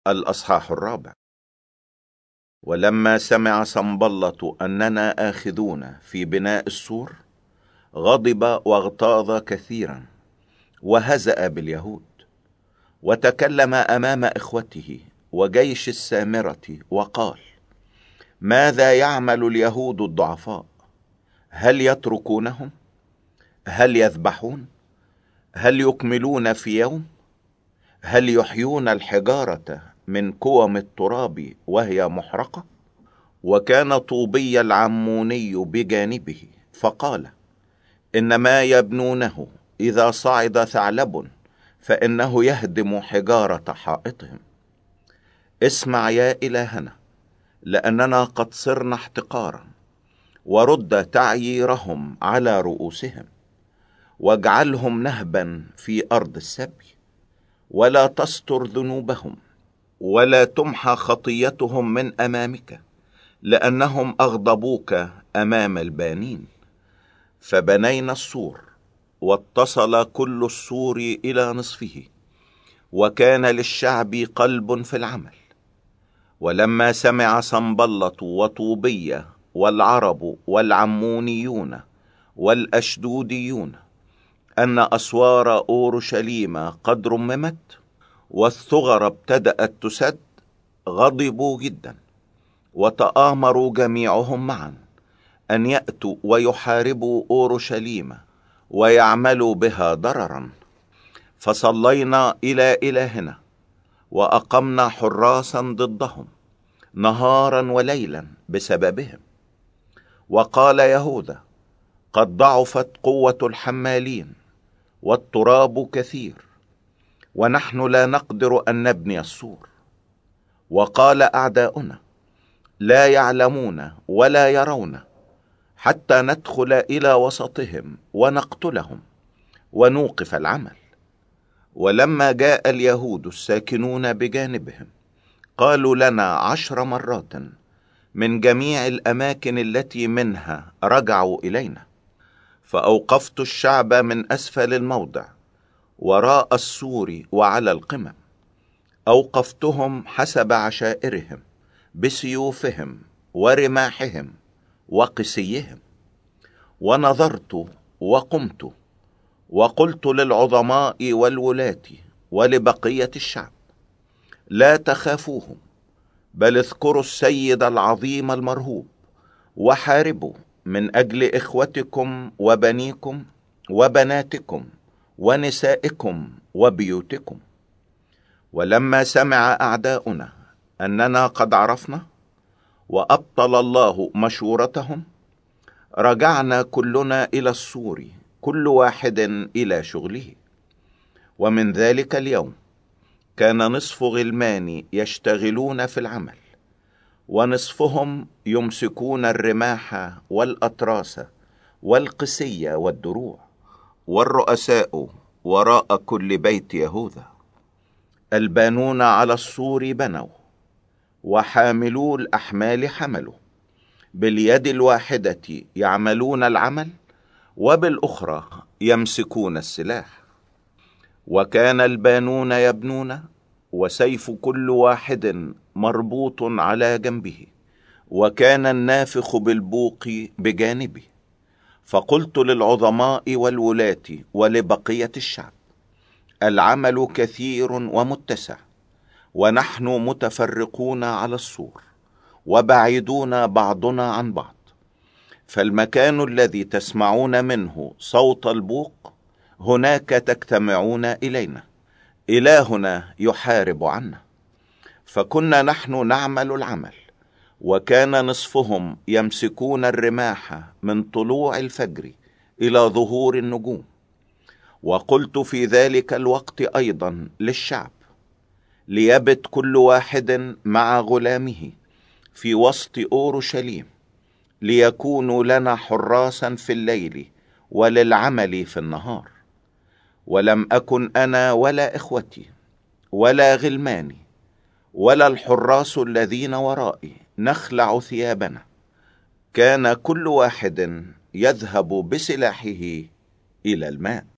الأصحاح 4. ولما سمع سنبلط أننا آخذون في بناء السور غضب واغتاظ كثيرا وهزأ باليهود، وتكلم أمام إخوته وجيش السامرة وقال: ماذا يعمل اليهود الضعفاء؟ هل يتركونهم؟ هل يذبحون؟ هل يكملون في يوم؟ هل يحيون الحجارة من كوم التراب وهي محرقة؟ وكان طوبي العموني بجانبه فقال: إن ما يبنونه إذا صعد ثعلب فإنه يهدم حجارة حائطهم. اسمع يا إلهنا، لأننا قد صرنا احتقارا، ورد تعييرهم على رؤوسهم، واجعلهم نهبا في أرض السبي، ولا تستر ذنوبهم، ولا تمحى خطيتهم من أمامك، لأنهم أغضبوك أمام البانين. فبنينا السور، واتصل كل السور إلى نصفه، وكان للشعب قلب في العمل. ولما سمع سنبلط وطوبية والعرب والعمونيون والأشدوديون أن أسوار أورشليم قد رممت والثغر ابتدأت تسد، غضبوا جدا، وتآمروا جميعهم معا أن يأتوا ويحاربوا أورشليم ويعملوا بها ضررا. فصلينا إلى إلهنا وأقمنا حراسا ضدهم نهارا وليلا بسببهم. وقال يهوذا: قد ضعفت قوة الحمالين، والتراب كثير، ونحن لا نقدر أن نبني السور. وقال أعداؤنا: لا يعلمون ولا يرون، حتى ندخل إلى وسطهم ونقتلهم ونوقف العمل. ولما جاء اليهود الساكنون بجانبهم قالوا لنا 10 مرات من جميع الأماكن التي منها رجعوا إلينا. فأوقفت الشعب من أسفل الموضع وراء السور وعلى القمم، أوقفتهم حسب عشائرهم بسيوفهم ورماحهم وقسيهم. ونظرت وقمت وقلت للعظماء والولاة ولبقية الشعب: لا تخافوهم، بل اذكروا السيد العظيم المرهوب، وحاربوا من أجل إخوتكم وبنيكم وبناتكم ونسائكم وبيوتكم. ولما سمع أعداؤنا أننا قد عرفنا وأبطل الله مشورتهم، رجعنا كلنا إلى السور، كل واحد إلى شغله. ومن ذلك اليوم كان نصف غلماني يشتغلون في العمل، ونصفهم يمسكون الرماح والأطراس والقسية والدروع، والرؤساء وراء كل بيت يهوذا. البانون على السور بنوا، وحاملو الأحمال حملوا، باليد الواحدة يعملون العمل، وبالأخرى يمسكون السلاح. وكان البانون يبنون، وسيف كل واحد مربوط على جنبه، وكان النافخ بالبوق بجانبه. فقلت للعظماء والولاة ولبقية الشعب: العمل كثير ومتسع، ونحن متفرقون على السور، وبعيدون بعضنا عن بعض. فالمكان الذي تسمعون منه صوت البوق هناك تجتمعون إلينا، إلهنا يحارب عنا. فكنا نحن نعمل العمل، وكان نصفهم يمسكون الرماح من طلوع الفجر إلى ظهور النجوم. وقلت في ذلك الوقت أيضا للشعب: ليبت كل واحد مع غلامه في وسط أورشليم، ليكونوا لنا حراسا في الليل وللعمل في النهار. ولم أكن أنا ولا إخوتي ولا غلماني ولا الحراس الذين ورائي نخلع ثيابنا، كان كل واحد يذهب بسلاحه إلى الماء.